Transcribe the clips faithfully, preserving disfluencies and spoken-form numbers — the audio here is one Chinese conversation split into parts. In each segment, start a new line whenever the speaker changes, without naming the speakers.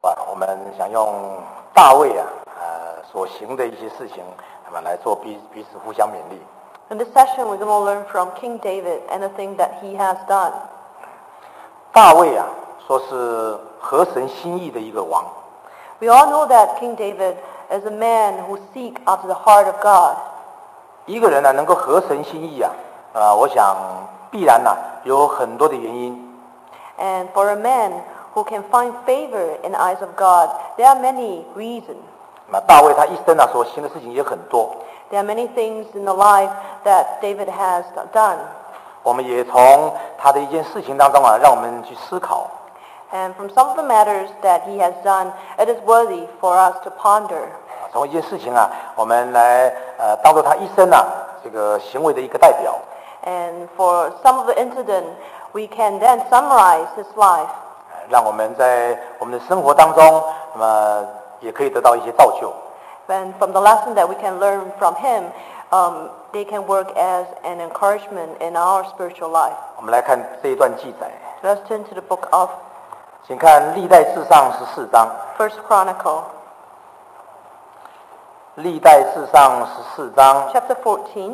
吧，我们想用大卫啊，呃所行的一些事情，那么来做彼彼此互相勉励。
In this session, we're going to learn from King David and the thing that he has done.
大卫啊，说是合神心意的一个王。
We all know that King David is a man who seeks after the heart of God.
一个人呢、啊，能够合神心意啊，呃，我想必然呢、啊、有很多的原因。
And for a man who can find favor in the eyes of God, there are many reasons.
那大卫他一生啊所行的事情也很多。
There are many things in the life that David has done.
我们也从他的一件事情当中啊，让我们去思考。
And from some of the matters that he has done, it is worthy for us to ponder.
从一件事情啊，我们来呃当做他一生啊这个行为的一个代表。
And for some of the incident, we can then summarize his life.
让我们在我们的生活当中，那么也可以得到一些造就。
And from the lesson that we can learn from him, um, they can work as an encouragement in our spiritual life.
我们来看这一段记载。
Let's turn to the book of
请看历代志上十四章。
First Chronicle.
历代志上十四章
Chapter fourteen.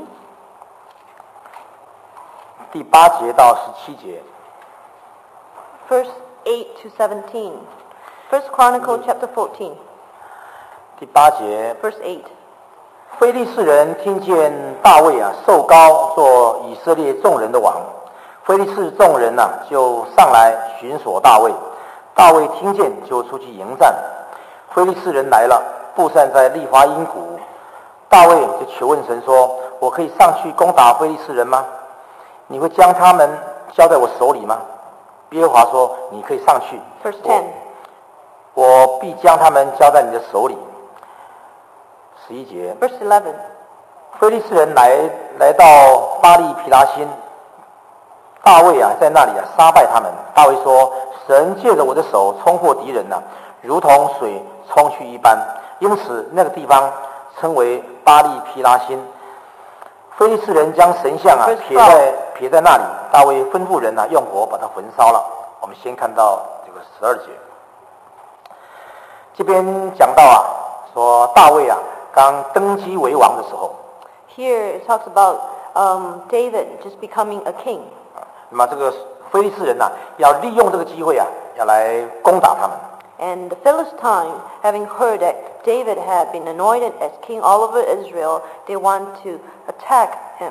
第八节到十七节。
Verse eight to seventeen. First Chronicle chapter fourteen.
第八节。
Verse eight.
非利士人听见大卫啊受膏做以色列众人的王，非利士众人啊就上来寻索大卫。大卫听见就出去迎战。非利士人来了，布散在利华因谷。大卫就求问神说：“我可以上去攻打非利士人吗？你会将他们交在我手里吗？”耶和华说：“你可以上去。”
Verse ten.
我, 我必将他们交在你的手里。十一节。
Verse eleven.
非利士人来来到巴利皮拉辛，大卫啊在那里啊杀败他们。大卫说：“神借着我的手冲破敌人啊，如同水冲去一般。”因此那个地方称为巴利皮拉辛。非利士人将神像啊撇在撇在那里，大卫吩咐人啊用火把它焚烧了。我们先看到这个十二节，这边讲到啊，说大卫啊刚登基为王的时候。
Here it talks about um, David just becoming a king.
那么这个非利士人呐、啊，要利用这个机会啊，要来攻打他们。
And the Philistine, having heard that David had been anointed as king all over Israel, they want to attack him.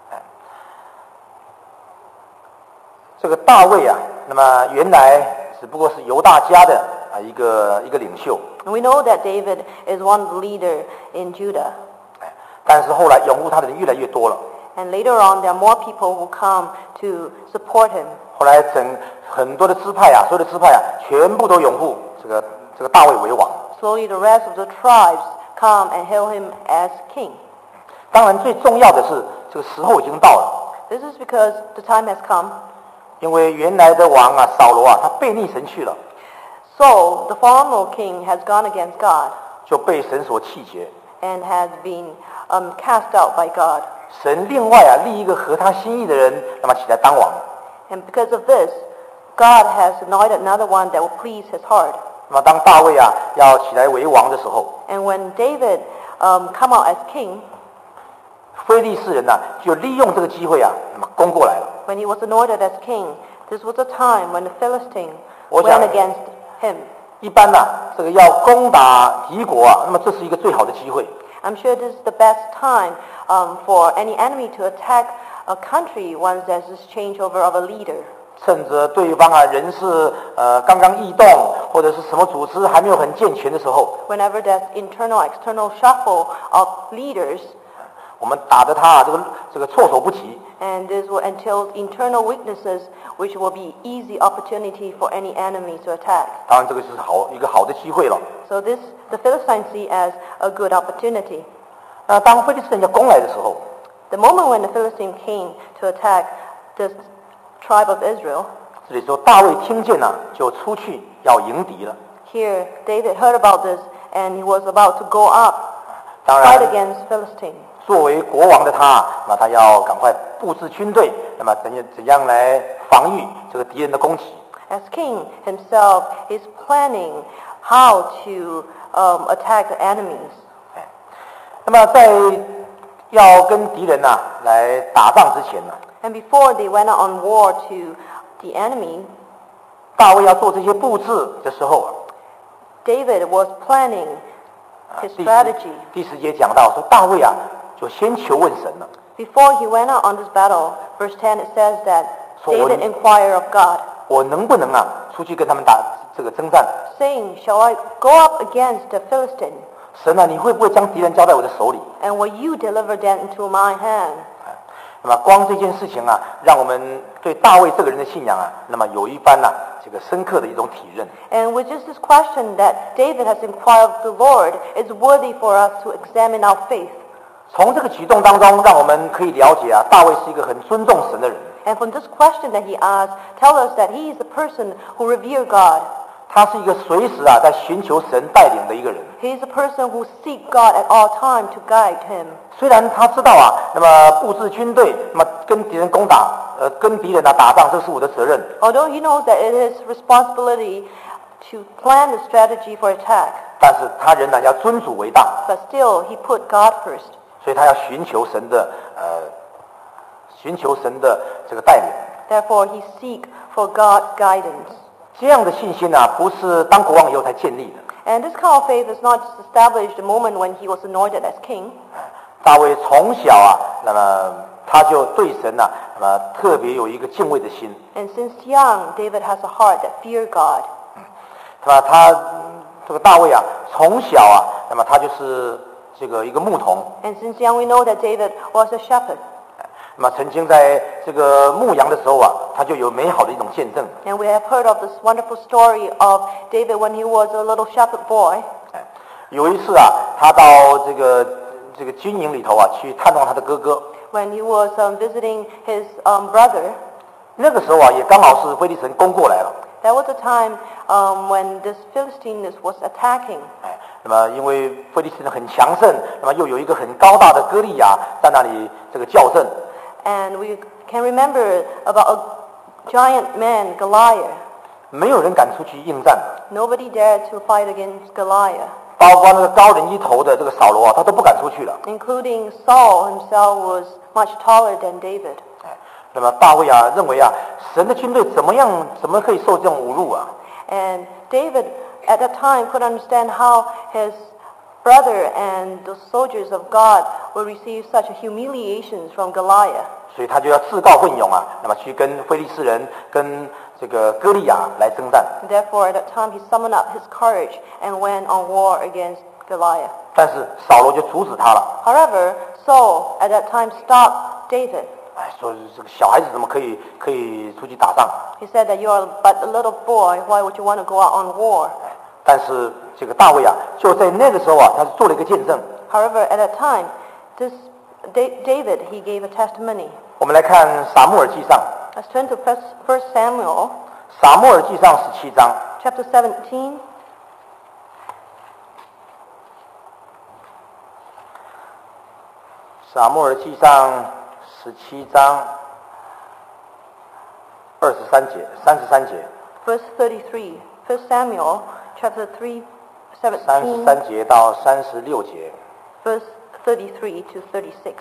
这个大卫啊，那么原来只不过是犹大家的啊一个一个领袖。
And we know that David is one of the leader in Judah.
但是后来拥护他的人越来越多了。
And later on, there are more people who come to support him.
后来整很多的支派啊，所有的支派啊，全部都拥护这个这个大卫为王。
Slowly, the rest of the tribes come and hail him as king.
当然，最重要的是这个时候已经到了。
This is because the time has come.
因为原来的王啊，扫罗啊，他背逆神去了。
So the former king has gone against God.
就被神所弃绝。
And has been um, cast out by God.
神另外啊立一个合他心意的人，那么起来当王。
And because of this, God has anointed another one that will please His heart.
那么当大卫啊要起来为王的时候，
And when David um, come out as king,
非利士人呢、啊、就利用这个机会啊，那么攻过来了。
When he was anointed as king, this was the time when the Philistine
我想
went against him.
一般呢、啊，这个要攻打敌国啊，那么这是一个最好的机会。
I'm sure this is the best time um, for any enemy to attack a country once there's this changeover of a leader.
趁着对方啊人事呃刚刚异动，或者是什么组织还没有很健全的时候，
Whenever there's internal, external shuffle of leaders,
我们打得他啊这个这个措手不及。
and this will entail internal weaknesses, which will be easy opportunity for any enemy to attack.
当然，这个是好一个好的机会了。
So this the Philistines see as a good opportunity.
那当非利士人要攻来的时候，
The moment when the Philistine came to attack this tribe of Israel,
这里说大卫听见了、啊，就出去要迎敌了。
here David heard about this and he was about to go up
当
fight
然，
against Philistine.
作为国王的他，那他要赶快布置军队，那么怎样怎样来防御这个敌人的攻击。
As king himself, he's planning how to um, attack the enemies.
哎，那么在要跟敌人呐、啊、来打仗之前呢、啊，
And before they went on war to the enemy,
大卫要做这些布置的时候啊，
David was planning
啊
his
第
strategy.
第十节讲到说，大卫啊就先求问神了，
Before he went out on this battle, verse ten, it says that
So when-
David inquired of God,
我能不能啊出去跟他们打这个征战？
saying, Shall I go up against the Philistine,
神啊，你会不会将敌人交在我的手里？
and will you deliver them into my hand?
那么光这件事情啊，让我们对大卫这个人的信仰啊，那么有一番呐、啊、这个深刻的一种体认。
And with just this question that David has inquired of the Lord, is worthy for us to examine our faith.
从这个举动当中，让我们可以了解啊，大卫是一个很尊重神的人。
And from this question that he asked, tell us that he is a person who reveres God.
他是一个随时啊在寻求神带领的一个人。
He is a person who seeks God at all times to guide him.
虽然他知道啊，那么布置军队，那么跟敌人攻打，呃，跟敌人啊打仗，这是我的责任。
Although he knows that it is his responsibility to plan the strategy for attack,
但是他仍然要尊主为大，
but still he put God first.
所以他要寻求神的呃，寻求神的这个带领。
Therefore he seeks for God's guidance.
这样的信心呢、啊，不是当国王以后才建立的。
And this kind of faith is not just established the moment when he was anointed as king.
大卫从小啊，那么他就对神呢、啊，那么特别有一个敬畏的心。
And since young, David has a heart that fears God.
那么他嗯这个大卫啊，从小啊，那么他就是这个一个牧童。
And since young, we know that David was a shepherd.
那么曾经在这个牧羊的时候啊，他就有美好的一种见证。
And we have heard of this wonderful story of David when he was a little shepherd boy.
有一次啊，他到这个这个军营里头啊，去探望他的哥哥。
When he was um, visiting his um, brother,
那个时候啊，也刚好是非利士人攻过来了。
that was the time um, when this Philistine was attacking.
哎，那么因为非利士人很强盛，那么又有一个很高大的歌利亚在那里这个校正。
And we can remember about a giant man, Goliath.
没有人敢出去应战，
Nobody dared to fight against Goliath,
包括那个高人一头的这个扫罗啊，他都不敢出去了。
including Saul himself was much taller than David.
哎，那么大卫啊，认为啊，神的军队怎么样，怎么可以受这种侮辱啊？
And David at that time couldn't understand how his brother and the soldiers of God would receive such humiliations from Goliath.
所以他就要自告奋勇啊，那么去跟非利士人、跟这个歌利亚来征战。
Therefore, at that time, he summoned up his courage and went on war against Goliath.
但是扫罗就阻止他了，
However, Saul at that time stopped David.
哎，说这个小孩子怎么可以可以出去打仗？
He said that you are but a little boy. Why would you want to go out on war?
但是这个大卫啊，就在那个时候啊，他是做了一个见证。
However, at that time, this Da- David, he gave a testimony.
我们来看撒母耳记上，
Let's turn to First First Samuel,
撒母耳记上十七章，
chapter seventeen.
撒母耳记上十七章二十三节、三十三节、
Verse thirty-three. First Samuel, chapter three,
三十
seventeen,
三节到三十六节。
verse thirty-three to thirty-six.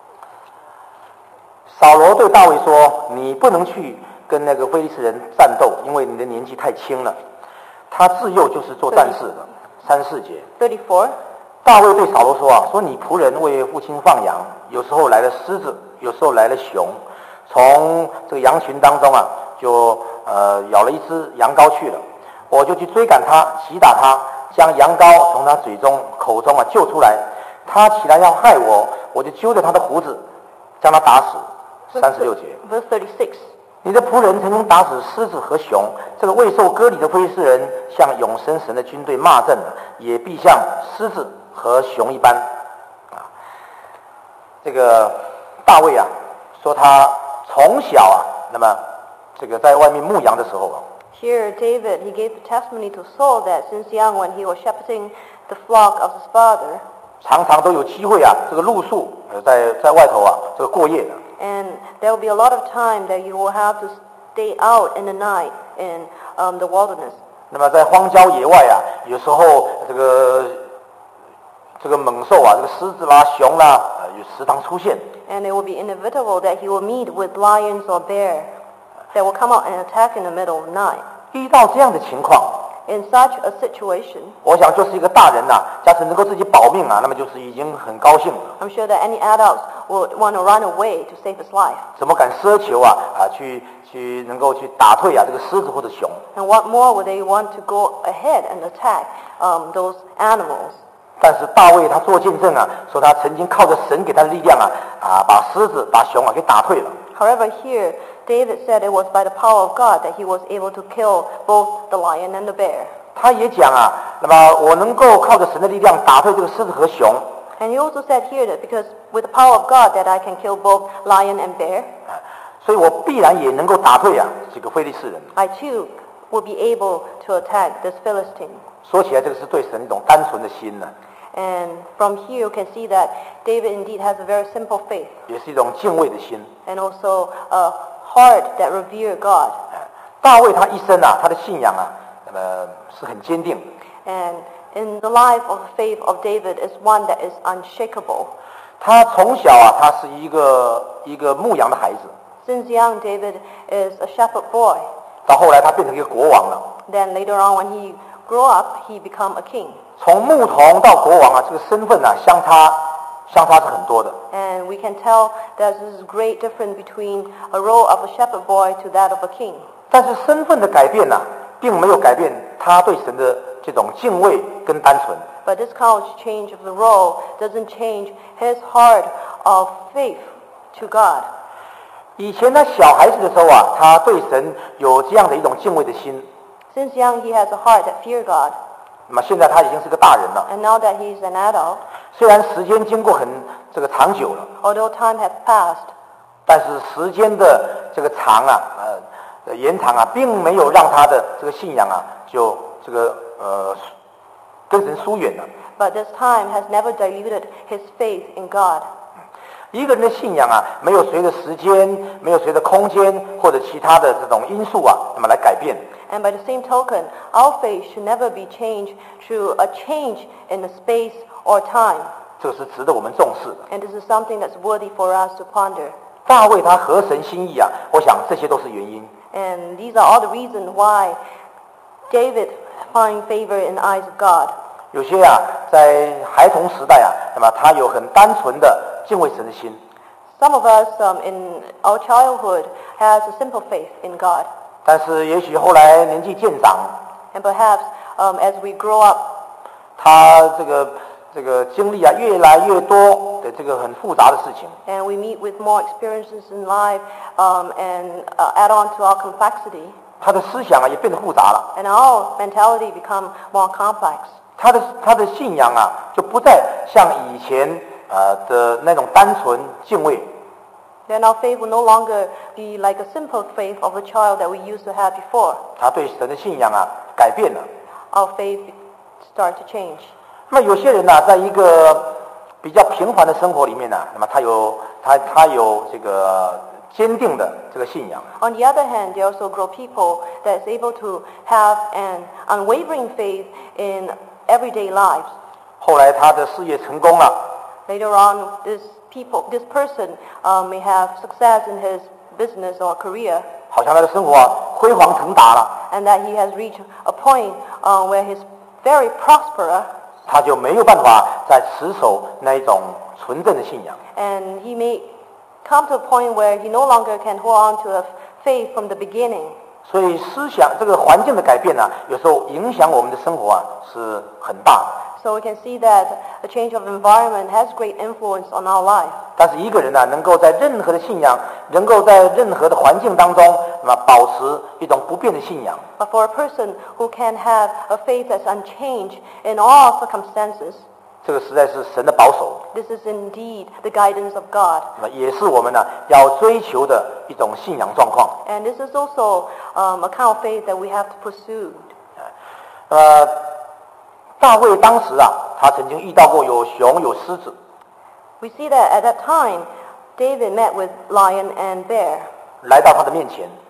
扫罗对大卫说：“你不能去跟那个非利士人战斗，因为你的年纪太轻了。”他自幼就是做战士的。三四节，
thirty-four.
大卫对扫罗说：“啊，说你仆人为父亲放羊，有时候来了狮子，有时候来了熊，从这个羊群当中啊，就呃咬了一只羊羔去了。我就去追赶他，击打他，将羊羔从他嘴中、口中啊救出来。他起来要害我，我就揪着他的胡子，将他打死。”三十六节，
Verse thirty-six.
你的仆人曾经打死狮子和熊，这个未受割礼的非利士人向永生神的军队骂阵，也必像狮子和熊一般。啊，这个大卫啊，说他从小啊，那么这个在外面牧羊的时候啊，
Here, David, he gave the testimony to Saul that since young, when he was shepherding the flock of his father,
常常都有机会啊，这个露宿，呃，在在外头啊，这个过夜的。
and there will be a lot of time that you will have to stay out in the night in um, the wilderness.
那么在荒郊野外啊，有时候这个这个猛兽啊，这个狮子啦、熊啦，呃，有时常出现。
And it will be inevitable that he will meet with lions or bear that will come out and attack in the middle of the night.
遇到这样的情况，
In such a situation,
我想就是一个大人呐、啊，假使能够自己保命啊，那么就是已经很高兴了。
I'm sure that any adults would want to run away to save his life.
怎么敢奢求啊啊去去能够去打退啊这个狮子或者熊？
And what more would they want to go ahead and attack um, those animals?
但是大卫他做见证啊，说他曾经靠着神给他的力量啊啊，把狮子把熊啊给打退了。
However, here David said it was by the power of God that he was able to kill both the lion and the bear.
他也讲啊，那么我能够靠着神的力量打退这个狮子和熊，
And he also said here that because with the power of God that I can kill both lion and bear,
所以我必然也能够打退啊这个非利士人。
I too will be able to attack this Philistine.
说起来，这个是对神一种单纯的心呢、
And from here you can see that David indeed has a very simple faith
也是一种敬畏的心。
and also a heart that revere God.
大卫他一生啊，他的信仰啊，那么是很坚定。
And in the life of the faith of David is one that is unshakable.
他从小啊，他是一个一个牧羊的孩子，
Since young, David is a shepherd boy.
到后来他变成一个国王了。
Then later on, when he grew up, he became a king.
从牧童到国王啊，这个身份啊，相差相差是很多的。
And we can tell there's this great difference between a role of a shepherd boy to that of a king.
但是身份的改变呢、啊，并没有改变他对神的这种敬畏跟单纯。
But this kind of change of the role doesn't change his heart of faith to God.
以前他小孩子的时候啊，他对神有这样的一种敬畏的心。
Since young, he has a heart that fear God.
那么现在他已经是个大人了，
And now that he's an adult,
虽然时间经过很这个长久了，
although time has passed,
但是时间的这个长啊，呃，延长啊，并没有让他的这个信仰啊，就这个呃跟神疏远了。
but this time has never diluted his faith in God.
一个人的信仰啊，没有随着时间，没有随着空间或者其他的这种因素啊，那么来改变。
And by the same token, our faith should never be changed through a change in the space or time.
这个是值得我们重视的。
And this is something that's worthy for us to ponder.
大卫他合神心意啊，我想这些都是原因。
And these are all the reasons why David find favor in the eyes of God.
有些啊，在孩童时代啊，那么他有很单纯的敬畏神的心，
Some of us um, in our childhood has a simple faith in God.
但是也许后来年纪渐长，
And perhaps um, as we grow up,
他这个这个经历啊越来越多的这个很复杂的事情，
and we meet with more experiences in life um, and uh, add on to our complexity,
他的思想啊也变得复杂了，
and our mentality become more complex.
他的他的信仰啊就不再像以前呃的那种单纯敬畏，
Then our faith will no longer be like a simple faith of a child that we used to have before.
他对神的信仰啊改变了。
Our faith start to change.
那么有些人呢、在一个比较平凡的生活里面呢、那么他有他他有这个坚定的这个信仰。
On the other hand, there are also grow people that is able to have an unwavering faith in everyday lives.
后来他的事业成功了，
Later on, this people, this person um, may have success in his business or career,
好像他的生活啊辉煌腾达了，
and that he has reached a point uh, where he's very prosperous,
他就没有办法再持守那一种纯正的信仰。
and he may come to a point where he no longer can hold on to a faith from the beginning.
所以思想这个环境的改变呢、有时候影响我们的生活啊是很大的。
So we can see that a change of environment has great influence on our life.
但是一个人呢、能够在任何的信仰，能够在任何的环境当中，那么保持一种不变的信仰，
But for a person who can have a faith that's unchanged in all circumstances,
这个实在是神的保守，
this is indeed the guidance of God.
那么也是我们呢要追求的一种信仰状况。
And this is also um, a kind of faith that we have to pursue.
呃，大卫当时啊，他曾经遇到过有熊有狮子，
We see that at that time, David met with lion and bear.
来到他的面前，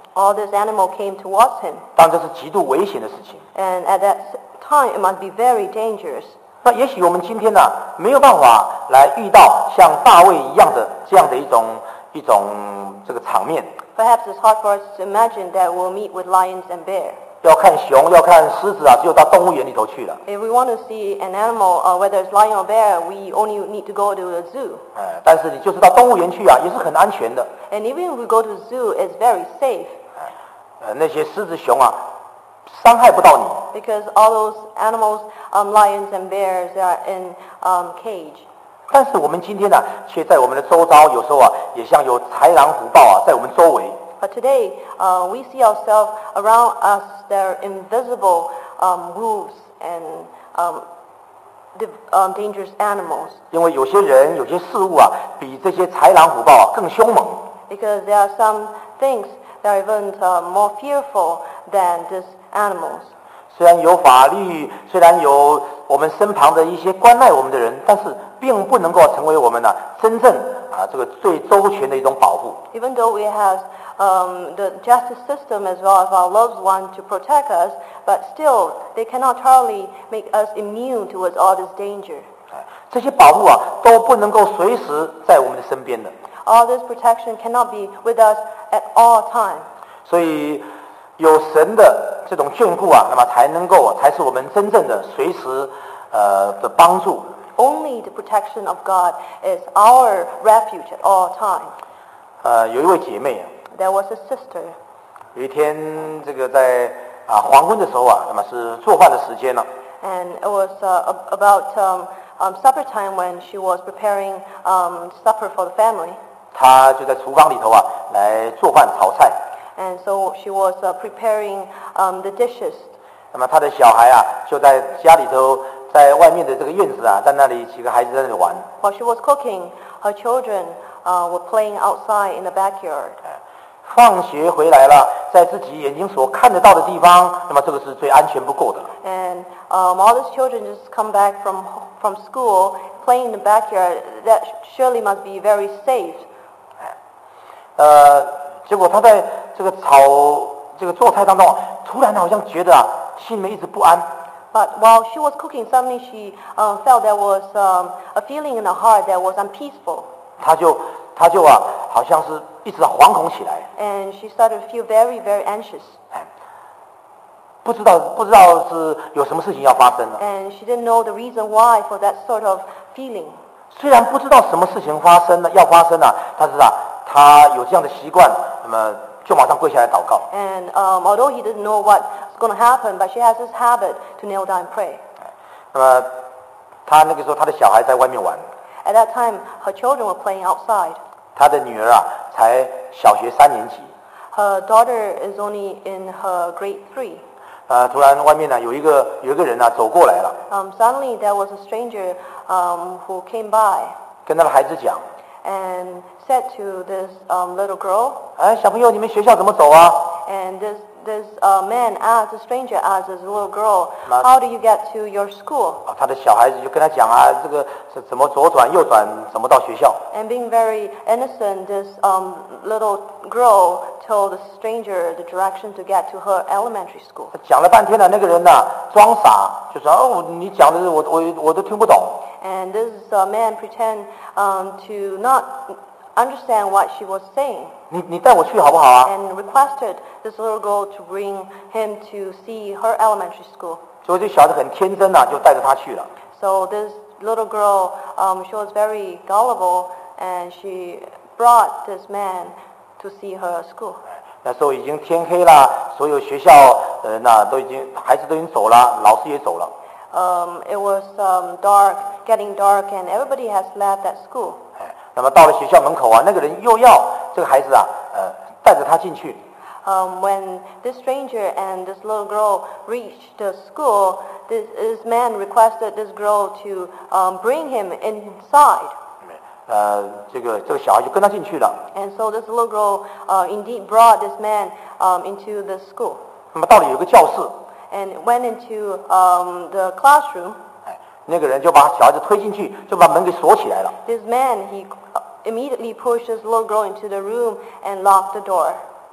all this animal came towards him.
当然这是极度危险的事情。
And at that time, it must be very dangerous.
那也许我们今天呢、没有办法来遇到像大卫一样的这样的一种一种这个场面。
Perhaps it's hard for us to imagine that we'll meet with lions and bear.
要看熊，要看狮子啊，只有到动物园里头去了。
If we want to see an animal, uh, whether it's lion or bear, we only need to go to the zoo.
哎，但是你就是到动物园去啊，也是很安全的。
And even if we go to the zoo, it's very safe
呃，那些狮子、熊啊，伤害不到你。
because all those animals, um, lions and bears, they are in um, cage.
但是我们今天呢、却在我们的周遭，有时候啊，也像有豺狼虎豹啊，在我们周围。
But today, uh, we see ourselves around us, there are invisible um, wolves and um, the, um, dangerous animals.
因为有些人、有些事物啊，比这些豺狼虎豹啊更凶猛。
Because there are some things that are even uh, more fearful than these animals.
虽然有法律，虽然有我们身旁的一些关爱我们的人，但是并不能够成为我们呢、真正啊这个最周全的一种保护。
Even though we have um, the justice system as well as our loved ones to protect us, but still they cannot totally make us immune towards all this danger.
哎，这些保护啊都不能够随时在我们的身边的。
All this protection cannot be with us at all times.
所以有神的这种眷顾啊，那么才能够才是我们真正的随时呃的帮助。
Only the protection of God is our refuge at all times.
呃，有一位姐妹啊，
There was a sister.
有一天这个在啊黄昏的时候啊，那么是做饭的时间了。
And it was uh, ab- about um, um, supper time when she was preparing um, supper for the family.
她就在厨房里头啊来做饭炒菜。
And so she was uh, preparing um, the dishes.
那么她的小孩啊就在家里头，在外面的这个院子啊，在那里几个孩子在那里玩。
While she was cooking, her children uh, were playing outside in the backyard.
放学回来了，在自己眼睛所看得到的地方，那么这个是最安全不过的了。
And um, all these children just come back from from school, playing in the backyard. That surely must be very safe.
呃，结果他在这个炒这个做菜当中啊，突然好像觉得啊，心里面一直不安。
But while she was cooking, suddenly she um, felt there was um, a feeling in her heart that was unpeaceful.
他就他就啊，好像是一直惶恐起来，
And she started to feel very, very anxious.
不知道不知道是有什么事情要发生了。
And she didn't know the reason why for that sort of feeling.
虽然不知道什么事情发生了要发生了，但是啊，他有这样的习惯，那么就马上跪下来祷告。
And um, although he didn't know what's going to happen, but she has this habit to kneel down and pray.
那么他那个时候他的小孩在外面玩，
At that time, her children were playing outside.
他的女儿啊才小学三年级。
Her daughter is only in her grade three.
呃，突然外面呢有一个有一个人呢、走过来了，
Um, suddenly there was a stranger um, who came by
跟他的孩子讲
and said to this um, little girl,
哎，小朋友，你们学校怎么走啊？
and this this uh, man asked, the stranger asked this little girl,
Ma-
how do you get to your school?
啊，他的小孩子就跟他讲啊，这个是怎么左转右转，怎么到学校。
And being very innocent, this um, little girl told the stranger the direction to get to her elementary school.
讲了半天呢，那个人呢装傻，就说哦，你讲的我我我都听不懂。
And this uh, man pretend um, to not understand what she was saying
你你带我去好不好啊？
and requested this little girl to bring him to see her elementary school.
所以这小孩子很天真呐、就带着他去了。
So this little girl, um, she was very gullible, and she brought this man to see her school.
那时候已经天黑了，所有学校呃那都已经孩子都已经走了，老师也走了。
Um, it was um, dark, getting dark, and everybody has left at school.
哎，那么到了学校门口啊，那个人又要这个孩子啊，呃，带着他进去。
Um, when this stranger and this little girl reached the school, this, this man requested this girl to um, bring him inside.
呃，这个这个小孩就跟他进去了。
And so this little girl uh, indeed brought this man um, into the school
那么到了有一个教室，
and went into um, the classroom.
哎，那个人就把小孩子推进去，就把门给锁起来了。
This man, he immediately pushed this little girl into the room and locked the door.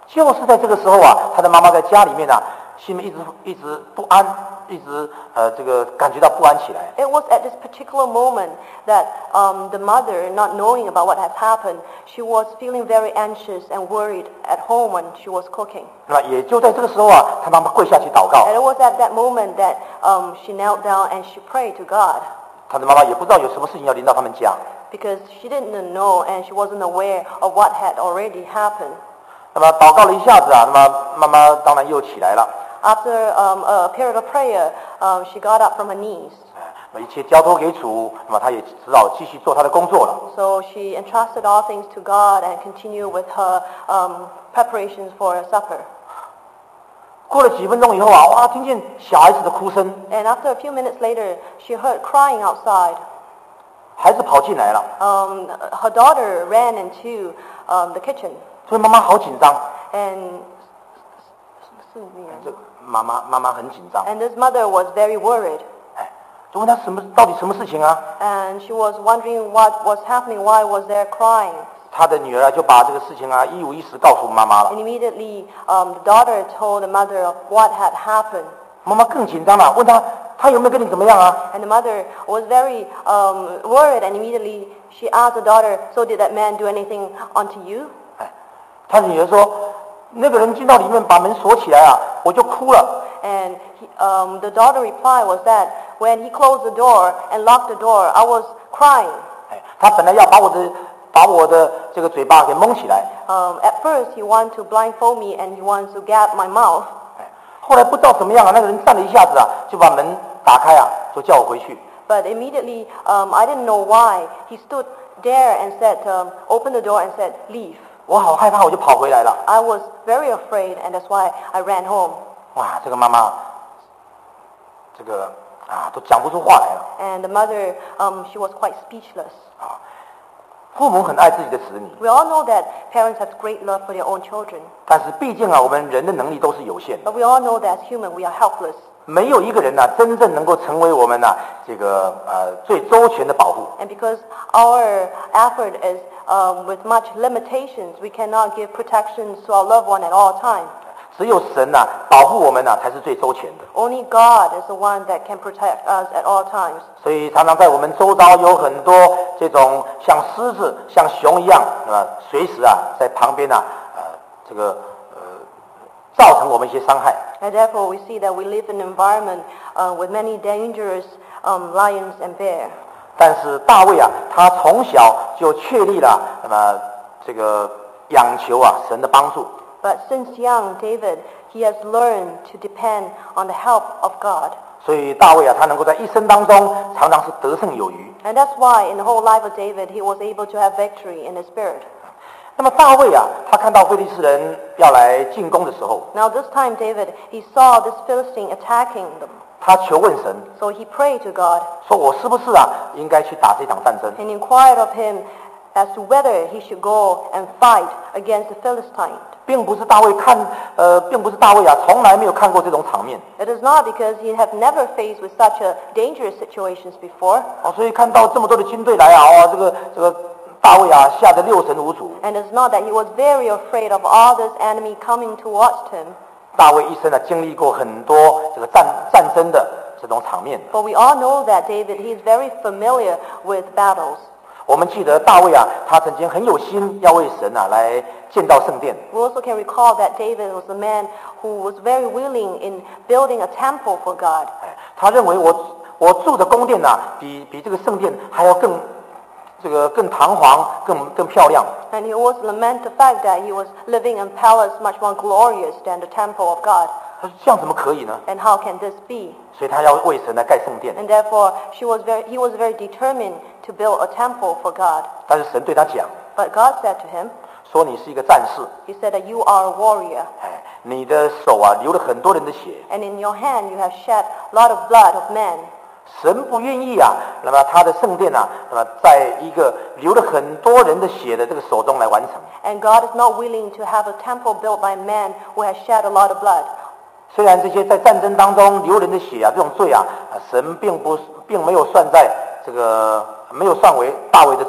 就是在这个时候啊，他的妈妈在家里面啊，心里一直一直不安，一直呃这个感觉到不安起来。
It was at this particular moment that um, the mother, not knowing about what had happened, she was feeling very anxious and worried at home when she was cooking.
那也就在这个时候啊，他妈妈跪下去祷告。
And it was at that moment that um, she knelt down and she prayed to God.
他的妈妈也不知道有什么事情要临到他们家。
Because she didn't know and she wasn't aware of what had already happened.
那么祷告了一下子啊，那么妈妈当然又起来了。
After um, a period of prayer, um, she got up from her knees.
那一切交托给主，那么她也只好继续做她的工作了。
So she entrusted all things to God and continued with her um, preparations for supper.
过了几分钟以后啊，哇，听见小孩子的哭声，
And after a few minutes later, she heard crying outside.
孩子跑进来了，
Um, her daughter ran into um, the kitchen.
所以妈妈好紧张。
And,
这妈妈妈妈很紧张，
and this mother was very worried.
哎，就问她什么到底什么事情啊？
And she was wondering what was happening, why was there crying.
她的女儿啊就把这个事情啊一五一十告诉妈妈了。
And immediately um, the daughter told the mother of what had happened.
妈妈更紧张了，问她她有没有跟你怎么样啊？
And the mother was very um, worried, and immediately she asked the daughter, so did that man do anything unto you?
哎，她的女儿说，那个人进到里面把门锁起来啊，我就哭了。
And he, um, the daughter reply was that when he closed the door and locked the door, I was crying.
哎，他本来要把我的把我的这个嘴巴给蒙起来，
Um, at first, he wanted to blindfold me and he wanted to gag my mouth.
哎，后来不知道怎么样啊，那个人站了一下子啊，就把门打开啊，就叫我回去。
But immediately, um, I didn't know why. He stood there and said, um, opened the door and said, leave.
我好害怕，我就跑回来了。
I was very afraid, and that's why I ran home.
哇，这个妈妈，这个啊，都讲不出话来了。
And the mother, um, she was quite speechless.
啊，父母很爱自己的子女，
We all know that parents have great love for their own children.
但是毕竟啊，我们人的能力都是有限的，
But we all know that as human, we are helpless.
没有一个人呢、真正能够成为我们呢、这个呃最周全的保护。
And because our effort is um, with much limitations, we cannot give protections to our loved one at all times.
只有神呐、保护我们呐、才是最周全的。
Only God is the one that can protect us at all times.
所以常常在我们周遭有很多这种像狮子、像熊一样，啊，随时啊在旁边啊，呃，这个呃，造成我们一些伤害。
And therefore, we see that we live in an environment uh, with many dangerous um, lions and bears.
但是大卫啊，他从小就确立了那么这个仰求啊神的帮助。
But since young, David, he has learned to depend on the help of God.
所以大卫啊，他能够在一生当中常常是得胜有余。
And that's why in the whole life of David, he was able to have victory in the spirit.
那么大卫啊，他看到非利士人要来进攻的时候，
Now this time, David, he saw this Philistine attacking them.
他求问神，
So he prayed to God
说我是不是啊应该去打这场战争？
and inquired of him as to whether he should go and fight against the Philistine.
并不是大卫看，呃，并不是大卫啊，从来没有看过这种场面。
It is not because he had never faced with such a dangerous situations before.
哦，所以看到这么多的军队来啊，哦，这个这个大卫啊，吓得六神无主。
And it's not that he was very afraid of all this enemy coming towards him.
大卫一生啊，经历过很多这个战战争的这种场面。
But we all know that David, he is very familiar with battles.
我们记得大卫啊，他曾经很有心要为神啊来建造圣殿。
We also can recall that David was a man who was very willing in building a temple for God.
哎，他认为我我住的宫殿啊，比比这个圣殿还要更这个更堂皇、更更漂亮。
And he also lamented the fact that he was living in a palace much more glorious than the temple of God.
他说这样怎么可以呢？
And how can this be?
所以他要为神来盖圣殿。
And therefore, she was very, he was very determined to build a temple for God.
但是神对他讲
But God said to him,
说你是一个战士，
he said that you are a warrior.
哎，你的手啊流了很多人的血，
And in your hand you have shed a lot of blood of men.
神不愿意啊，那么他的圣殿啊，那么在一个流了很多人的血的这个手中来完成。
And God is not willing to have a temple built by man who has shed a lot of blood.
虽然这些在战争当中流人的血啊，这种罪啊，啊神并不并没有算在这个没有算为大卫的罪了。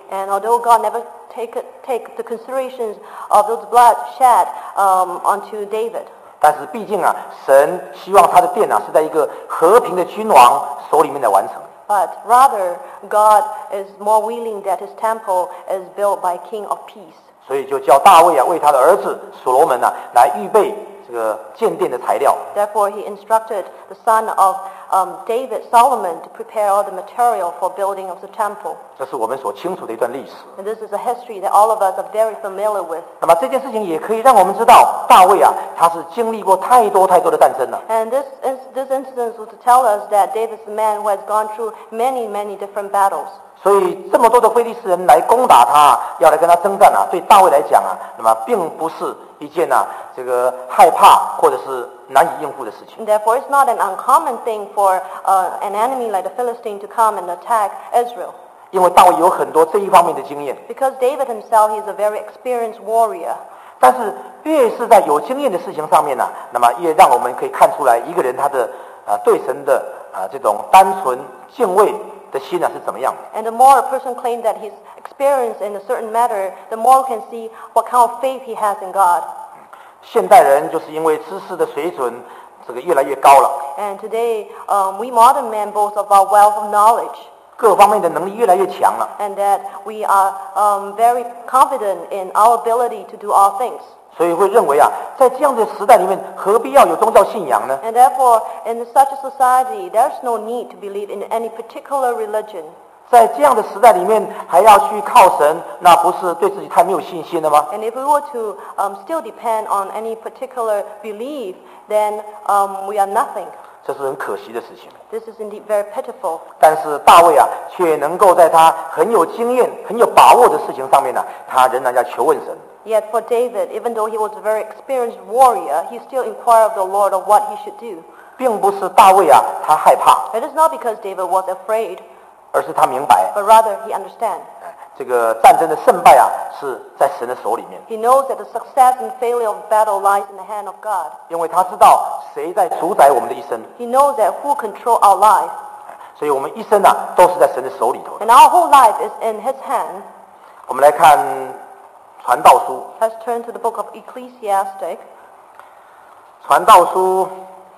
And although God never take, take the considerations of those blood shed um, onto David,
但是毕竟啊，神希望他的殿啊是在一个和平的君王手里面来完成。
but rather God is more willing that his temple is built by a king of peace.
所以就叫大卫啊为他的儿子所罗门啊来预备这个建殿的材料。
Therefore he instructed the son of um, David, Solomon, to prepare all the material for building of the temple.
这是我们所清楚的一段历史。
And this is a history that all of us are very familiar with.
那么这件事情也可以让我们知道，大卫啊他是经历过太多太多的战争了。
And this, this incident was to tell us that David's a man who has gone through many, many different battles.
所以这么多的非利士人来攻打他，要来跟他征战啊，对大卫来讲啊，那么并不是一件啊这个害怕或者是难以应付的事情。
And therefore it's not an uncommon thing for uh, an enemy like the Philistine to come and attack Israel.
因为大卫有很多这一方面的经验。
Because David himself, he's a very experienced warrior.
但是越是在有经验的事情上面呢、啊，那么越让我们可以看出来一个人他的啊对神的啊这种单纯敬畏的心啊是怎么样的。
And the more a person claims that he's experienced in a certain matter, the more we can see what kind of faith he has in God.
现代人就是因为知识的水准这个越来越高了，
And today, um, we modern men boast of our wealth of knowledge,
各方面的能力越来越强了，
and that we are um, very confident in our ability to do all things.
所以会认为啊，在这样的时代里面，何必要有宗教信仰呢？
And therefore, in such a society, there's no need to believe in any particular religion.
在这样的时代里面，还要去靠神，那不是对自己太没有信心了吗？
And if we were to um, still depend on any particular belief, then um, we are nothing.
这是很可惜的事情。
This is indeed very pitiful.
但是大卫啊，却能够在他很有经验、很有把握的事情上面呢、他仍然要求问神。
Yet for David, even though he was a very experienced warrior, he still inquired of the Lord of what he should do.
并不是大卫啊，他害怕，
It is not because David was afraid,
而是他明白，
but rather he understands.
哎这个战争的胜败啊，是在神的手里面。
He knows that the success and failure of battle lies in the hand of God.
因为他知道谁在主宰我们的一生，
He knows that who control our life.
所以我们一生啊，都是在神的手里头的。
And our whole life is in his hand.
我们来看传道书，
Let's turn to the book of Ecclesiastes,
传道书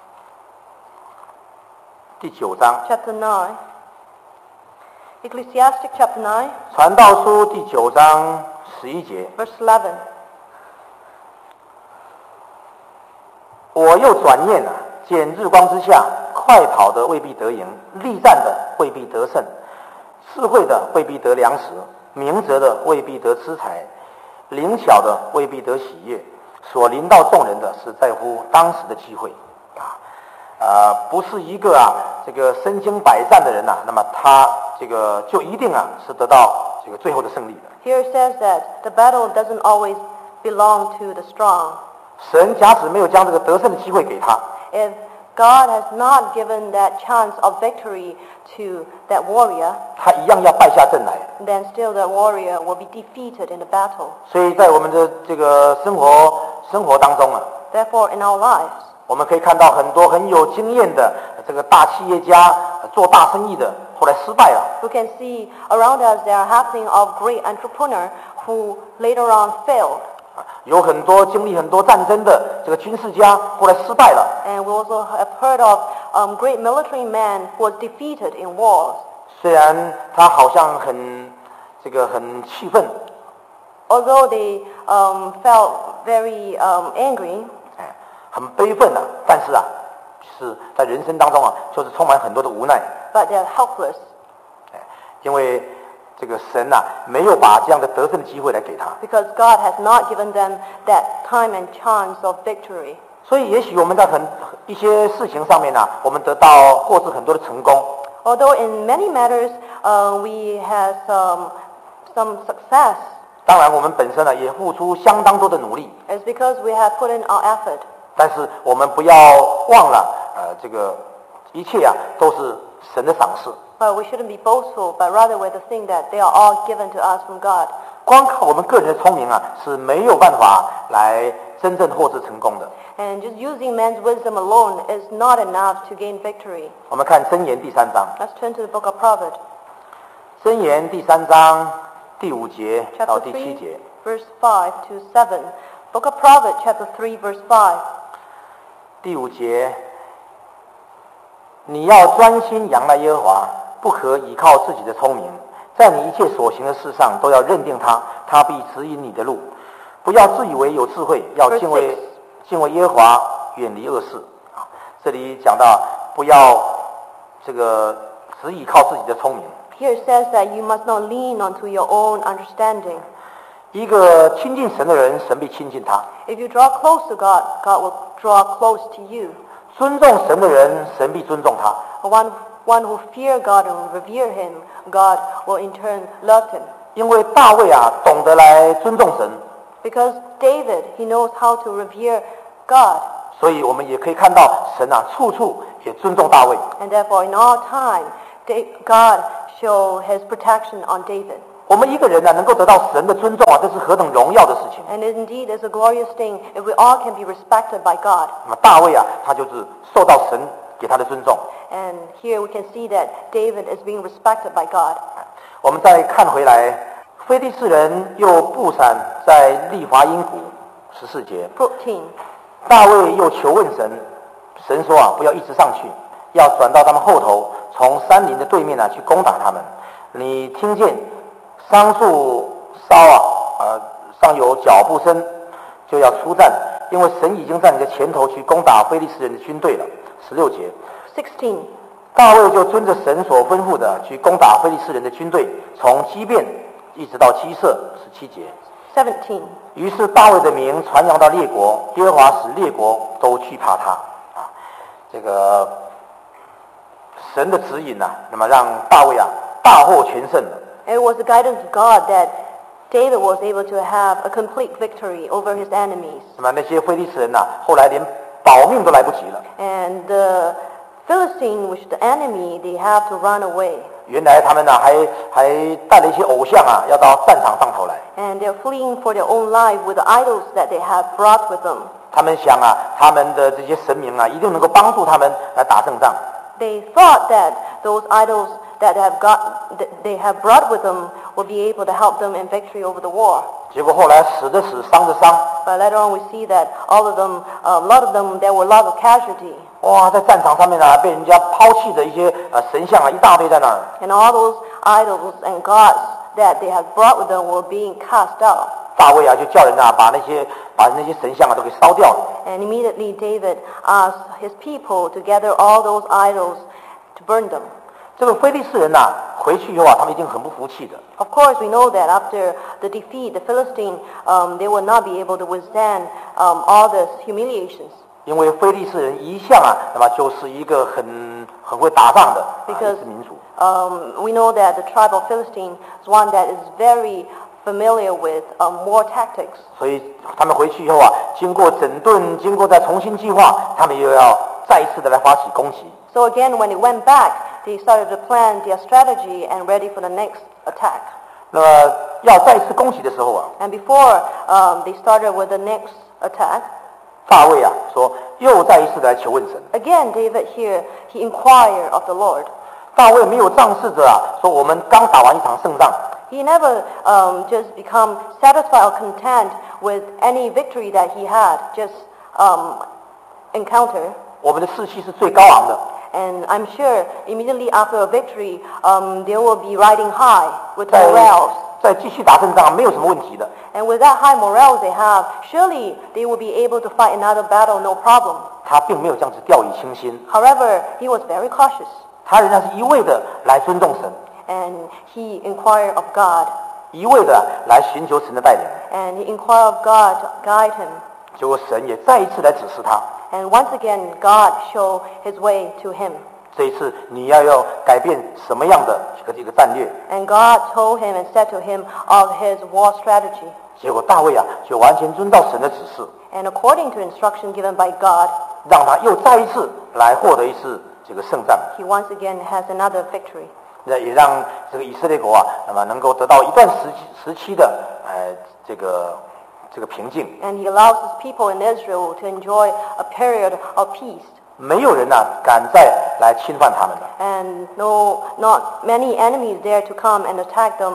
第九章，
chapter nine. Ecclesiastes chapter nine,
传道书第九章十一节。
verse eleven.
我又转念啊，见日光之下，快跑的未必得赢，力战的未必得胜，智慧的未必得粮食，明哲的未必得资财，灵巧的未必得喜悦。所临到众人的是在乎当时的机会啊，呃，不是一个啊这个身经百战的人呐、那么他这个就一定啊是得到这个最后的胜利的。
Here it says that the battle doesn't always belong to the strong.
神假使没有将这个得胜的机会给他，
If God has not given that chance of victory to that warrior,
他一样要败下阵来。
then still that warrior will be defeated in the battle.
所以在我们的这个生活生活当中啊，
Therefore, in our lives,
我们可以看到很多很有经验的这个大企业家、做大生意的，后来失败了。
we can see around us there are happening of great entrepreneurs who later on failed.
有很多经历很多战争的这个军事家，后来失败了。
And we also have heard of um, great military men who was defeated in wars.
虽然他好像很这个很气愤，
Although they um, felt very um, angry,
哎，很悲愤啊，但是啊，是在人生当中啊，就是充满很多的无奈。
but they're helpless
哎，因为这个神啊，没有把这样的得胜的机会来给他。
because God has not given them that time and chance of victory.
所以，也许我们在很一些事情上面呢、啊，我们得到获知很多的成功。
Although in many matters uh, we have um, some success,
当然，我们本身呢、也付出相当多的努力，
it's because we have put in our effort.
但是我们不要忘了，呃，这个一切啊都是神的赏赐。
But we shouldn't be boastful, but rather we to think that they are all given to us from God.
光靠我们个人的聪明啊是没有办法来真正获知成功的。
And just using man's wisdom alone is not enough to gain victory.
我们看箴言第三章，
Let's turn to the book of Proverbs.
箴言第三章第五节到
chapter
第七
three,
节。
verse five to seven. Book of Proverbs, chapter three, verse five.
第五节，你要专心仰赖耶和华，不可倚靠自己的聪明，在你一切所行的事上都要认定他，他必指引你的路。不要自以为有智慧，要敬畏敬畏耶和华，远离恶事。啊，这里讲到不要这个只倚靠自己的聪明。
Here it says that you must not lean onto your own understanding.
一个亲近神的人，神必亲近他；
If you draw close to God, God will draw close to you.
尊重神的人，神必尊重他。
One, one who fear God and revere Him, God will in turn love him.
因为大卫啊，懂得来尊重神，
Because David, he knows how to revere God.
所以我们也可以看到神啊，处处也尊重大卫。
And therefore, in all time, Da- God show His protection on David.
我们一个人呢、能够得到神的尊重啊，这是何等荣耀的事情。
And indeed, it's a glorious thing if we all can be respected by God.
那么大卫啊，他就是受到神给他的尊重。
And here we can see that David is being respected by God.
我们再看回来，非利士人又布散在利华因谷十四节，
fourteen.
大卫又求问神，神说啊，不要一直上去，要转到他们后头，从山林的对面啊去攻打他们。你听见桑树烧啊，呃，上有脚步声，就要出战，因为神已经在你的前头去攻打非利士人的军队了。十六节，
sixteen.
大卫就遵着神所吩咐的去攻打非利士人的军队，从基遍一直到基色。十七节，
seventeen.
于是大卫的名传扬到列国，耶和华使列国都惧怕他。啊，这个神的指引呐、啊，那么让大卫啊大获全胜了。
It was the guidance of God that David was able to have a complete victory over his enemies.
那么那些非利士人呐、后来连保命都来不及了。
And the Philistine, which is the enemy, they have to run away.
原来他们呢、还还带了一些偶像啊，要到战场上头来。
And they're fleeing for their own life with the idols that they have brought with them.
他们想啊，他们的这些神明啊，一定能够帮助他们来打胜仗。
They thought that those idols that have got, that they have brought with them will be able to help them in victory over the war.
结果后来死的死，伤的伤，
But later on we see that all of them, a lot of them, there were a lot of casualty.
哇，在战场上面啊，被人家抛弃的一些呃神像啊，一大堆在那儿。
And all those idols and gods that they had brought with them were being cast out.
大卫啊，就叫人啊，把那些把那些神像啊都给烧掉了。
And immediately David asked his people to gather all those idols to burn them.
这个非利士人呐、回去以后啊，他们一定很不服气的。
Of course, we know that after the defeat, the Philistine, um, they would not be able to withstand um, all the humiliations.
因为非利士人一向啊，那么就是一个很很会打仗的、啊、一
Because
支民族。
um, we know that the tribe of Philistine is one that is very familiar with um, war tactics.
所以他们回去以后啊，经过整顿，经过再重新计划，他们又要再一次的来发起攻击。
So again, when they went back, they started to plan their strategy and ready for the next attack.
那么要再一次攻击的时候啊，
And before um, they started with the next attack,
大卫啊说，又再一次的来求问神。
again David here, he inquired of the Lord.
大卫没有仗势着啊，说我们刚打完一场胜仗，
He never um, just become satisfied or content with any victory that he had just um, encountered.
我们的士气是最高昂的。
And I'm sure immediately after a victory, um, they will be riding high with
在
morale.
在继续打胜仗没有什么问题的。
And with that high morale they have, surely they will be able to fight another battle, no problem.
他并没有这样子掉以轻心，
However, he was very cautious,
他仍然是一味的来尊重神，
and he inquired of God,
一味的来寻求神的带领。
and he inquired of God to guide him.
结果神也再一次来指示他，
And once again, God showed his way to him.
这一次你要要改变什么样的这个这个战略。
And God told him and said to him of his war strategy.
结果大卫啊就完全遵照神的指示，
And according to instruction given by God,
让他又再一次来获得一次这个胜仗，
he once again has another victory.
那也让这个以色列国啊，那么能够得到一段时期时期的呃这个这个平静。
And he allows his people in Israel to enjoy a period of peace.
没有人呐、敢再来侵犯他们了。
And no, not many enemies there to come and attack them.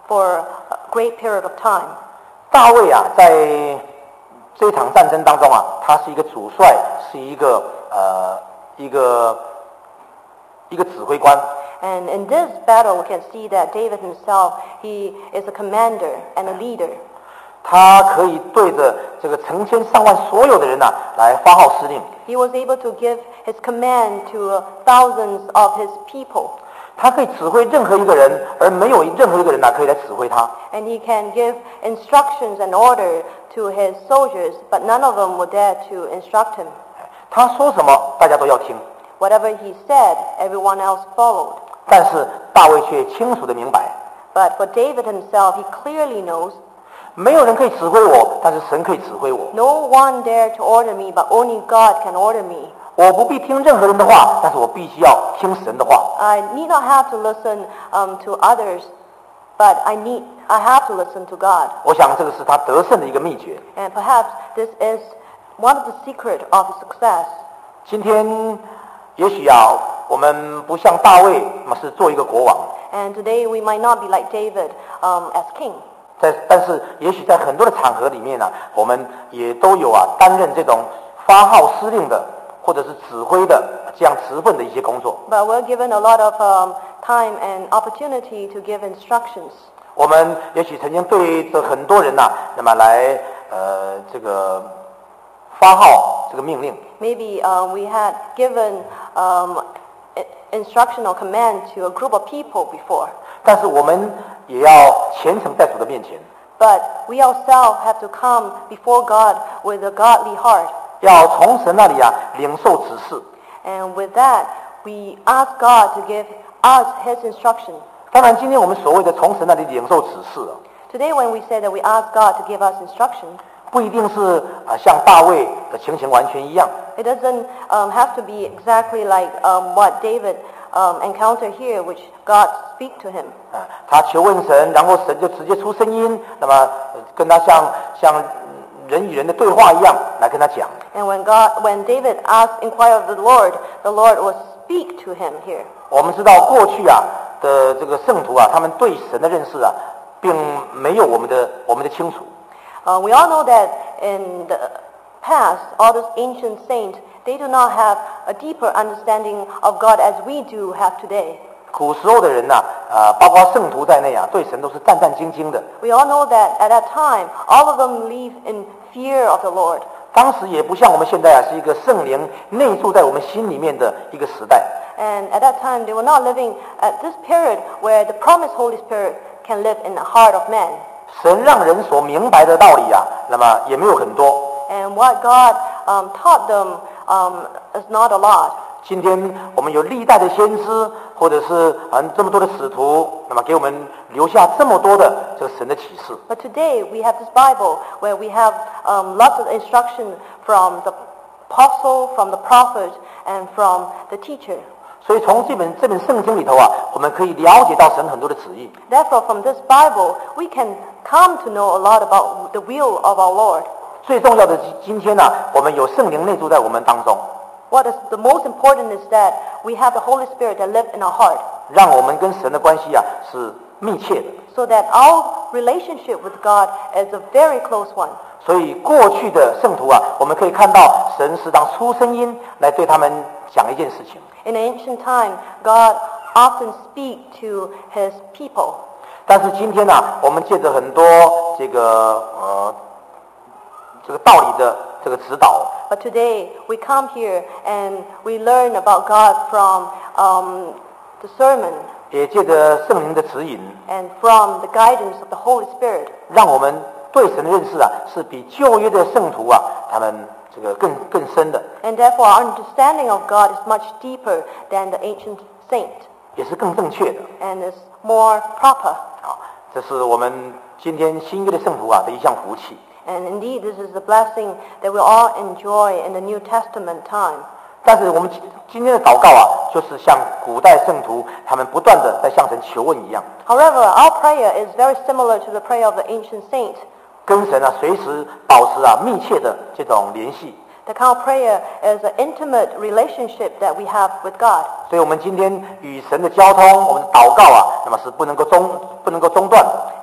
for a great period of time.
大卫啊，在这场战争当中啊，他是一个主帅，是一个呃一个一个指挥官。
And in this battle, we can see that David himself, he is a commander and a leader.
他可以对着这个成千上万所有的人呐、啊，来发号施令。
He was able to give his command to thousands of his people.
他可以指挥任何一个人，而没有任何一个人呐、啊、可以来指挥他。
And he can give instructions and order to his soldiers, but none of them would dare to instruct him.
他说什么，大家都要听。
Whatever he said, everyone else followed.
但是大卫却清楚地明白，
But for David himself, he clearly knows,
没有人可以指挥我，但是神可以指挥我。
no one dare to order me, but only God can order me.
我不必听任何人的话，但是我必须要听神的话。
I need not have to listen um, to others, but I need, I have to listen to God.
我想这个是他得胜的一个秘诀。
And perhaps this is one of the secret of his success.
今天也许啊，我们不像大卫，那么是做一个国王，
And today we might not be like David um, as king.
在但是也许在很多的场合里面呢、啊，我们也都有啊担任这种发号施令的，或者是指挥的这样职分的一些工作。
But we're given a lot of um, time and opportunity to give instructions.
我们也许曾经对着很多人呐、啊，那么来呃这个发号这个命令。
Maybe uh, we had given um, i- instruction or command to a group of people before.
但是我们也要虔诚在主的面前，
But we ourselves have to come before God with a godly heart.
要从神那里啊领受指示。
And with that, we ask God to give us His instruction.
当然，今天我们所谓的从神那里领受指示啊，
Today when we say that we ask God to give us instruction,
不一定是啊像大卫的情形完全一样。
it doesn't um, have to be exactly like um, what David um, encountered here, which God speak to him.
啊，他求问神，然后神就直接出声音，那么呃跟他像像人与人的对话一样来跟他讲。
And when God, when David asked, inquire of the Lord, the Lord will speak to him here.
我们知道过去啊的这个圣徒啊，他们对神的认识啊，并没有我们的我们的清楚。
Uh, we all know that in the past, all those ancient saints, they do not have a deeper understanding of God as we do have today.
古时候的人呐、啊，呃，包括圣徒在内啊，对神都是战战兢兢的。
We all know that at that time, all of them live in fear of the Lord.
当时也不像我们现在啊，是一个圣灵内住在我们心里面的一个时代。
And at that time, they were not living at this period where the promised Holy Spirit can live in the heart of man.
神让人所明白的道理啊，那么也没有很多。
And what God um, taught them um, is not a lot.
今天我们有历代的先知，或者是嗯这么多的使徒，那么给我们留下这么多的这个神的启示。
But today, we have this Bible where we have um, lots of instruction from the apostle, from the prophet, and from the teacher.
所以从这本这本圣经里头啊，我们可以了解到神很多的旨意。
Therefore, from this Bible, we can come to know a lot about the will of our Lord.
最重要的今今天呢、我们有圣灵内住在我们当中，
What is the most important is that we have the Holy Spirit that lives in our heart,
让我们跟神的关系啊是密切的。
so that our relationship with God is a very close one.
所以过去的圣徒啊，我们可以看到神时常出声音来对他们讲一件事情。
In ancient time, God often speak to His people.
但是今天呢、我们借着很多这个呃这个道理的这个指导，
But today, we come here and we learn about God from um, the sermon
也借着圣灵的指引，
and from the guidance of the Holy Spirit.
让我们对神的认识啊，是比旧约的圣徒啊，他们这个更更深的，
And therefore, our understanding of God is much deeper than the ancient saint
也是更正确的。
and is more proper.
啊，这是我们今天新约的圣徒啊的一项福气。
And indeed, this is the blessing that we all enjoy in the New Testament time.
但是我们今今天的祷告啊，就是像古代圣徒他们不断的在向神求问一样，
However, our prayer is very similar to the prayer of the ancient saint.
跟神啊随时保持啊密切的这种联系。
The kind of prayer is an intimate relationship that we have with God.
所以我们今天与神的交通，我们的祷告啊，那么是不能够中不能够中断的。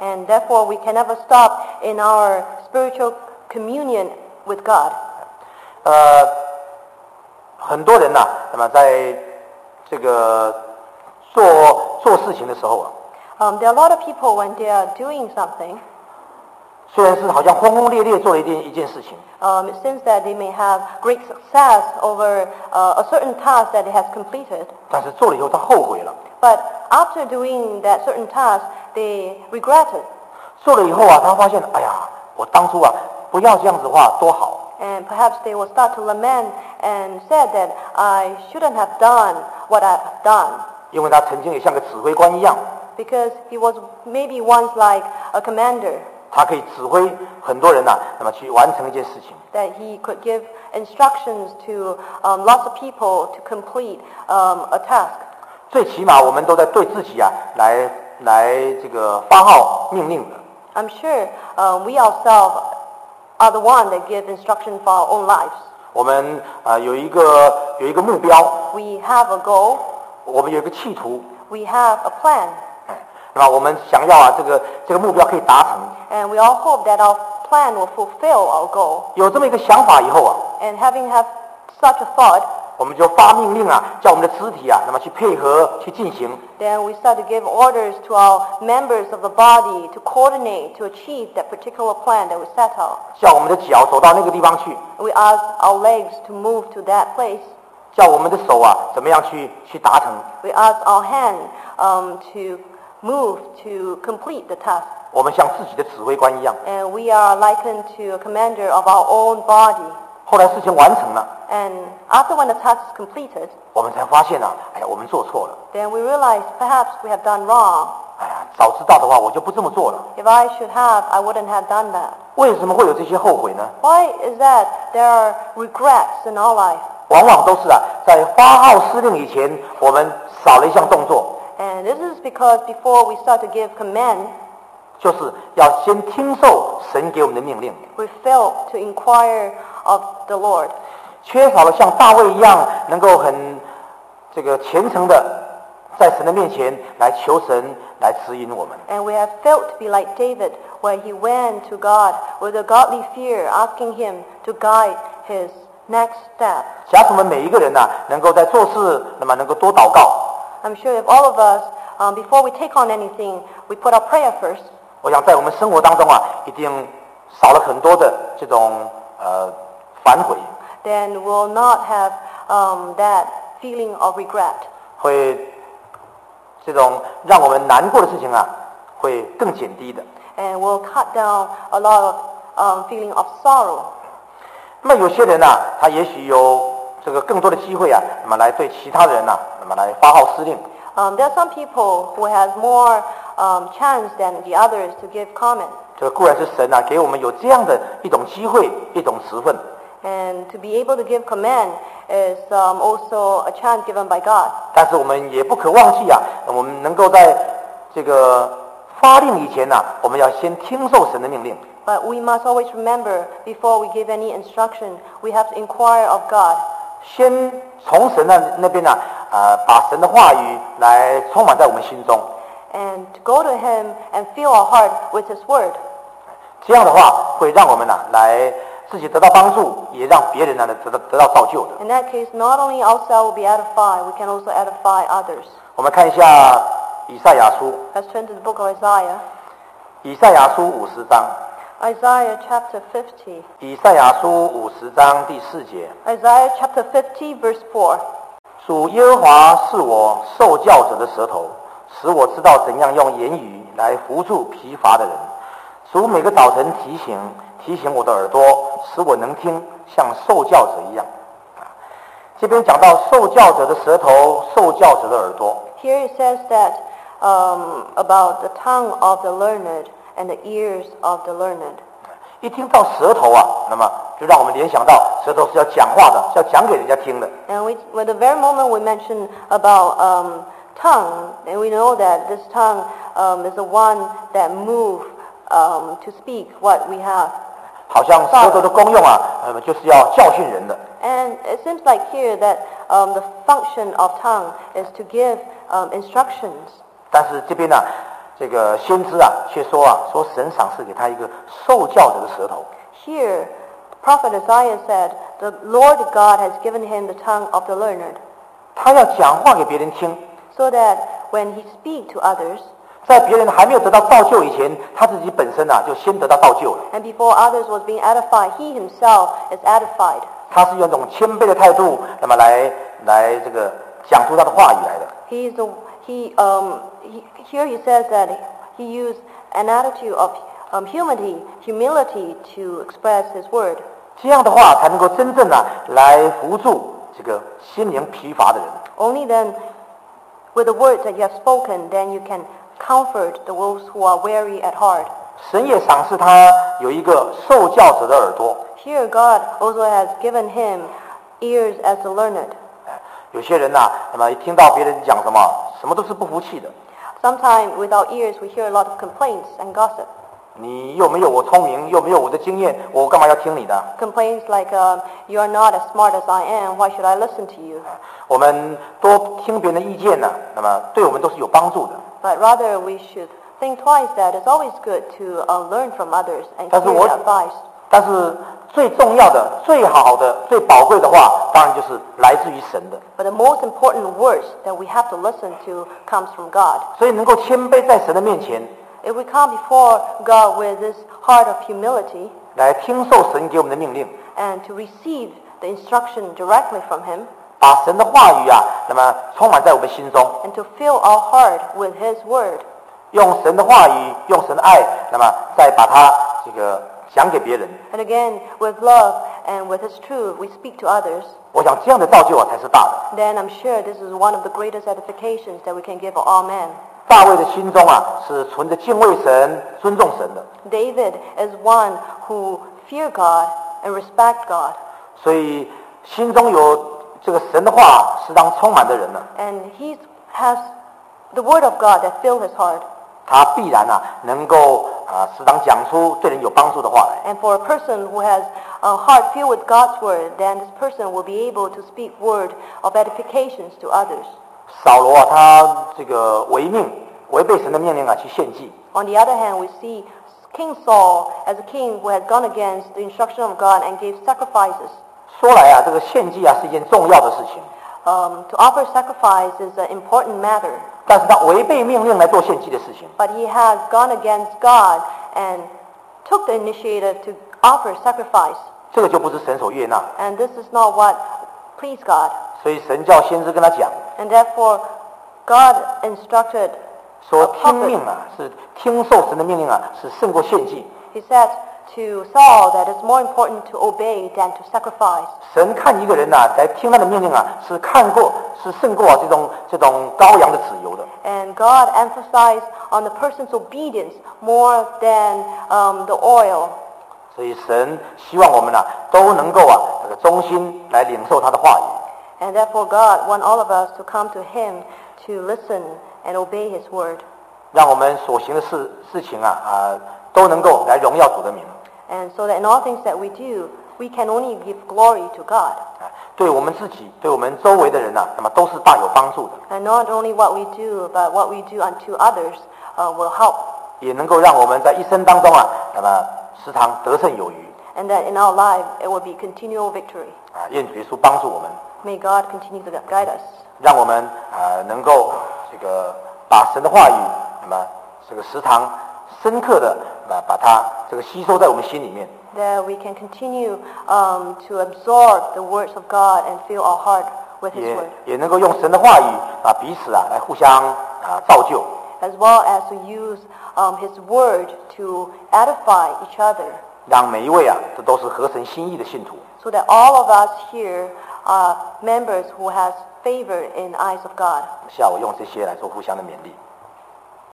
And therefore, we can never stop in our spiritual communion with God.
呃，很多人呐、那么在这个做做事情的时候啊，
Um, there are a lot of people when they are doing something,
虽然是好像轰轰烈烈做了一件一件事情，
um, it seems that they may have great success over uh, a certain task that they have completed.
但是做了以后他后悔了。
But after doing that certain task, they regret it.
做了以后啊，他发现，哎呀，我当初啊不要这样子的话多好。
And perhaps they will start to lament and said that I shouldn't have done what I've done.
因为他曾经也像个指挥官一样，
Because he was maybe once like a commander,
他可以指挥很多人呐、那么去完成一件事情。
that he could give instructions to um, lots of people to complete um, a task.
最起码我们都在对自己啊来来这个发号命令的。
I'm sure uh, we ourselves are the one that give instruction for our own lives.
我们啊、有一个有一个目标，
We have a goal,
我们有一个企图，
we have a plan,
哎，那么我们想要啊这个这个目标可以达成。
and we all hope that our plan will fulfill our goal.
有这么一个想法以后啊，
And having have such a thought,
我们就发命令啊，叫我们的肢体啊，那么去配合去进行。
then we start to give orders to our members of the body to coordinate to achieve that particular plan that we set out.
叫我们的脚走到那个地方去，
We ask our legs to move to that place.
叫我们的手啊怎么样去去达成。
We ask our hand um, to move to complete the task.
我们像自己的指挥官一样。
And we are likened to a commander of our own body.
后来事情完成了，
And after when the task is completed,
我们才发现啊，哎呀，我们做错了。
then we realize perhaps we have done wrong.
哎呀，早知道的话，我就不这么做了。
If I should have, I wouldn't have done that.
为什么会有这些后悔呢？
Why is that there are regrets in our life?
往往都是啊，在发号施令以前，我们少了一项动作，
And this is because before we start to give command,
就是要先听受神给我们的命令。
we fail to inquire of the Lord.
缺少了像大卫一样，能够很这个虔诚的在神的面前来求神来指引我们。
And we have failed to be like David, where he went to God with a godly fear, asking him to guide his next step.
假使我们每一个人呐、能够在做事，那么能够多祷告，
I'm sure if all of us, um, before we take on anything, we put our prayer first,
我想在我们生活当中啊，一定少了很多的这种呃反悔，
then we'll not have um, that feeling of regret.
会这种让我们难过的事情啊，会更减低的。
And we'll cut down a lot of um, feeling of sorrow.
那么有些人呢、他也许有这个更多的机会啊，那么来对其他人呐、那么来发号施令。
Um, there are some people who has more um, chance than the others to give comment.
这个固然是神啊，给我们有这样的一种机会，一种时分。
And to be able to give command is um, also a chance given by God.
但是我们也不可忘记啊，我们能够在这个发令以前呢、我们要先听受神的命令。
But we must always remember, before we give any instruction, we have to inquire of God.
先从神那那边呢、呃，把神的话语来充满在我们心中。
And to go to Him and fill our heart with His Word.
这样的话，会让我们呢、来自己得到帮助，也让别人呢得到得到造就的。
In that case, not only ourselves will be edified, we can also edify others.
我们看一下以赛亚书，
Let's turn to the book of Isaiah.
以赛亚书五十章，
Isaiah chapter fifty.
以赛亚书五十章第四节。
Isaiah chapter fifty, verse four.
主耶和华是我受教者的舌头，使我知道怎样用言语来扶助疲乏的人。主每个早晨提醒提醒我的耳朵，使我能听，像受教者一样。啊，这边讲到受教者的舌头，受教者的耳朵。
Here it says that um, about the tongue of the learned and the ears of the learned.
一听到舌头啊，那么就让我们联想到舌头是要讲话的，是要讲给人家听的。
And we, when the very moment we mention about um, tongue, then we know that this tongue um, is the one that moves um, to speak what we have.
好像舌头的功用啊，那么就是要教训人的。
And it seems like here that um, the function of tongue is to give um, instructions.
但是这边呢、 这个先知啊，却说啊，说神赏赐给他一个受教者的舌头。
Here, Prophet Isaiah said, the Lord God has given him the tongue of the learned,
他要讲话给别人听，
so that when he speak to others,
在别人还没有得到造就以前，他自己本身啊就先得到造就了。
and before others was being edified, he himself is edified.
他是用一种谦卑的态度，那么来来这个讲出他的话语来的。
He is a, he, um, he, here he says that he used an attitude of um, humility, humility to express his word.
这样的话才能够真正啊来扶助这个心灵疲乏的人。
Only then, with the words that you have spoken, then you can comfort those who are weary at heart.
神也赏赐他有一个受教者的耳朵。
Here God also has given him ears as the learned.
有些人呐、啊，那么一听到别人讲什么，什么都是不服气的。
Sometimes with our ears we hear a lot of complaints and gossip.
你又没有我聪明，又没有我的经验，我干嘛要听你的？
Complaints like, um, you are not as smart as I am, why should I listen to you?
我们多听别人的意见呢、那么对我们都是有帮助的。
But rather we should think twice that it's always good to uh, learn from others and
但是
hear
我
their advice.
但是最重要的、最好的、最宝贵的话，当然就是来自于神的。
But the most important words that we have to listen to comes from God.
所以能够谦卑在神的面前，
If we come before God with this heart of humility
来听受神给我们的命令，
and to receive the instruction directly from Him
把神的话语啊，那么充满在我们心中，
and to fill our heart with His word
用神的话语，用神的爱，那么再把它这个讲给别人。
and again with love and with His truth we speak to others.
我想这样的造就啊才是大的。
Then I'm sure this is one of the greatest edifications that we can give all men.
大卫的心中啊是存着敬畏神、尊重神的，
David is one who fear God and respect God,
所以心中有这个神的话时常充满的人呢，
and he has the word of God that fills his heart.
他必然啊能够啊时常讲出对人有帮助的话来。
And for a person who has a heart filled with God's word, then this person will be able to speak word of edifications to others.
扫罗啊，他这个违命违背神的命令啊去献祭，
On the other hand, we see King Saul as a king who had gone against the instruction of God and gave sacrifices.
说来啊，这个献祭啊是一件重要的事情，
Um, to offer sacrifice is an important matter,
但是他违背命令来做献祭的事情，
but he has gone against God and took the initiative to offer sacrifice,
这个就不是神所悦纳。
and this is not what pleased God.
所以神叫先知跟他讲
And therefore, God instructed
说，听命啊是听受神的命令啊是胜过献祭。
He said to Saul that it's more important to obey than to sacrifice.
神看一个人呐、来听他的命令啊，是看过是胜过啊这种这种羔羊的脂油的。
And God emphasized on the person's obedience more than um, the oil.
所以神希望我们呐、都能够啊这个忠心来领受他的话语。
And therefore God wants all of us to come to Him to listen and obey His word.
让我们所行的事事情啊啊都能够来荣耀主的名。
And so that in all things that we do, we can only give glory to God.
啊，对我们自己，对我们周围的人呐、那么都是大有帮助的，
And not only what we do, but what we do unto others uh, will help.
也能够让我们在一生当中啊，那么时常得胜有余。
And that in our life, it will be continual victory.
啊，愿主耶稣帮助我们，
May God continue to guide us.
让我们啊能够这个把神的话语，那么这个时常深刻的啊把它这个吸收在我们心里面，
That we can continue um, to absorb the words of God and fill our heart with His
也
word,
也能够用神的话语啊彼此啊来互相啊造就，
as well as to use um, His word to edify each other,
让每一位啊这都是合神心意的信徒。
so that all of us here are members who has favor in the eyes of God.
下午用这些来做互相的勉励。